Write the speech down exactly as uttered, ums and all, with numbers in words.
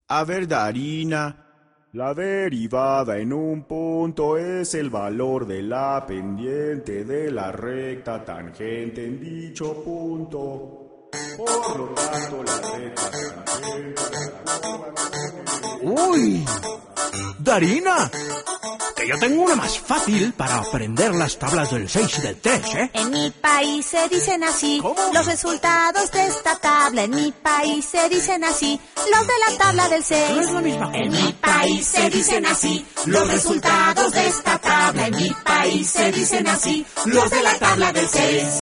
A ver, Darina. La derivada en un punto es el valor de la pendiente de la recta tangente en dicho punto. Por lo tanto, la recta tangente... ¡Uy! ¡Darina! Que yo tengo una más fácil para aprender las tablas del seis y del tres, ¿eh? En mi país se dicen así. ¿Cómo? Los resultados de esta tabla. En mi país se dicen así. Los de la tabla del seis. No es la misma cosa. En mi país se dicen así. Los resultados de esta tabla. En mi país se dicen así. Los de la tabla del seis.